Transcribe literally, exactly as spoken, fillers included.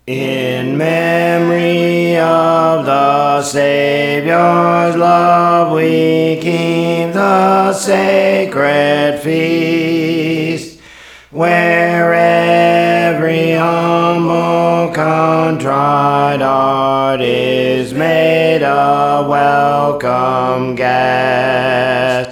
In memory of the Savior's love, we keep the sacred feast, where every humble, contrite heart is made a welcome guest.